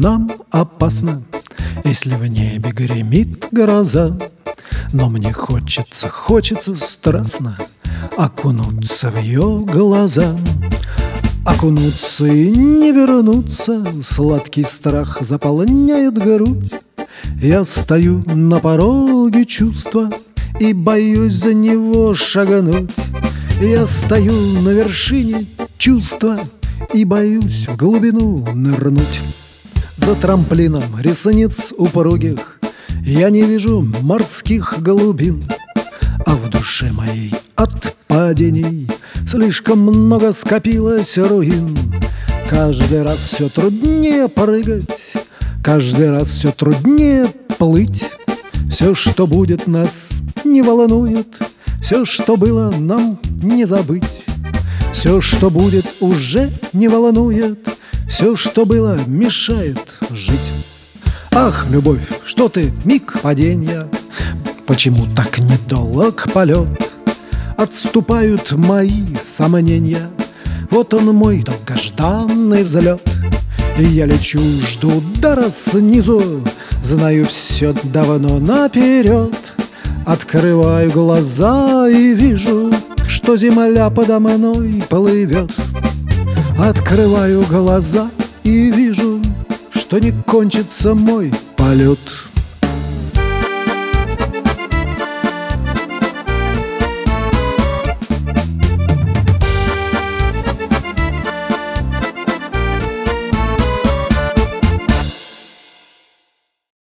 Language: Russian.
нам опасно, если в небе гремит гроза. Но мне хочется страстно окунуться в ее глаза. Окунуться и не вернуться, сладкий страх заполняет грудь. Я стою на пороге чувства и боюсь за него шагнуть. Я стою на вершине чувства и боюсь в глубину нырнуть. За трамплином ресниц упругих я не вижу морских глубин, а в душе моей от падений слишком много скопилось руин. Каждый раз все труднее прыгать, каждый раз все труднее плыть. Все, что будет, нас не волнует, все, что было, нам не забыть. Все, что будет, уже не волнует, все, что было, мешает жить. Ах, любовь, что ты, миг падения, почему так недолг полет? Отступают мои сомнения, вот он мой долгожданный взлет. И я лечу, жду удара снизу, знаю все давно наперед. Открываю глаза и вижу, что земля подо мной плывет. Открываю глаза и вижу, что не кончится мой полет.